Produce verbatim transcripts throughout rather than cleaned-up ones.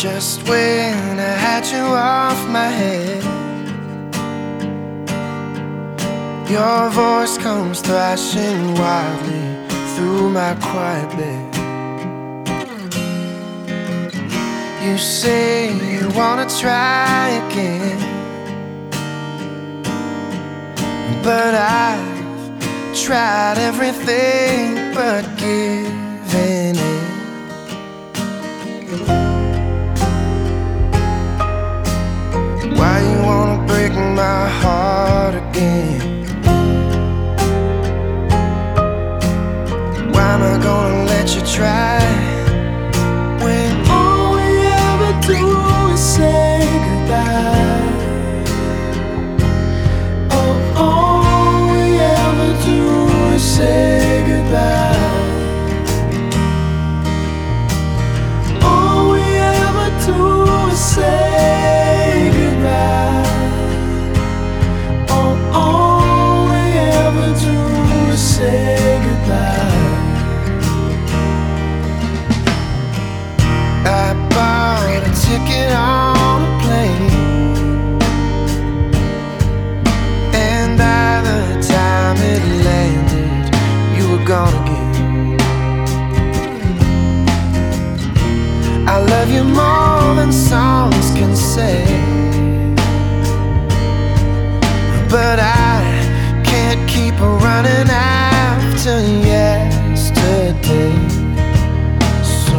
Just when I had you off my head, your voice comes thrashing wildly through my quiet bed. You say you wanna try again, but I've tried everything but giving in. Why you wanna break my heart again? Why am I gonna let you try when all we ever do is say goodbye? Oh, all we ever do is say goodbye. All we ever do is say say goodbye. I bought a ticket on a plane, and by the time it landed, you were gone again. I love you more than songs can say, but I can't keep running after yesterday. So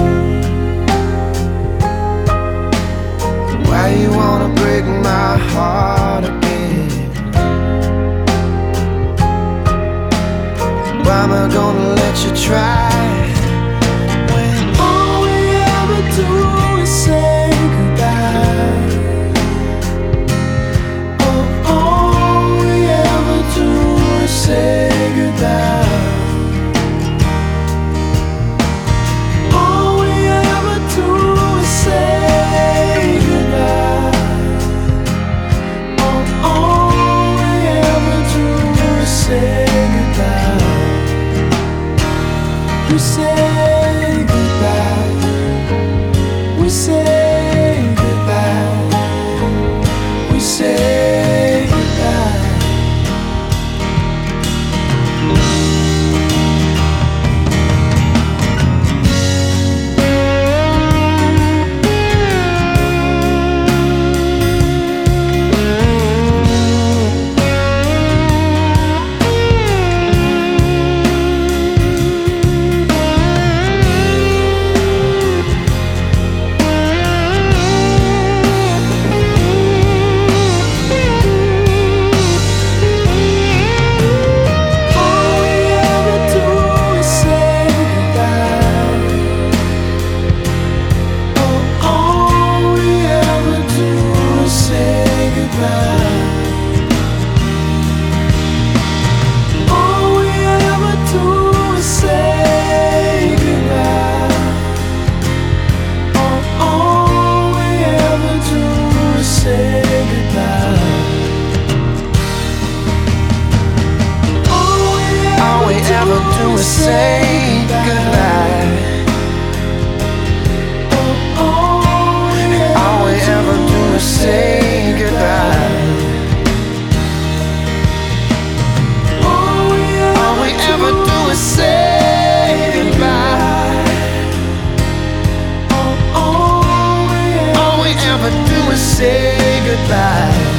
why you wanna break my heart again? Why am I gonna let you try when all we ever do is say goodbye? Oh, all we ever do is say goodbye. All we ever do is say goodbye. Oh, all we ever do is say goodbye. We say goodbye. We say goodbye. We say goodbye. Say goodbye. All we ever do is say goodbye. All we ever do is say goodbye. All we ever do is say goodbye.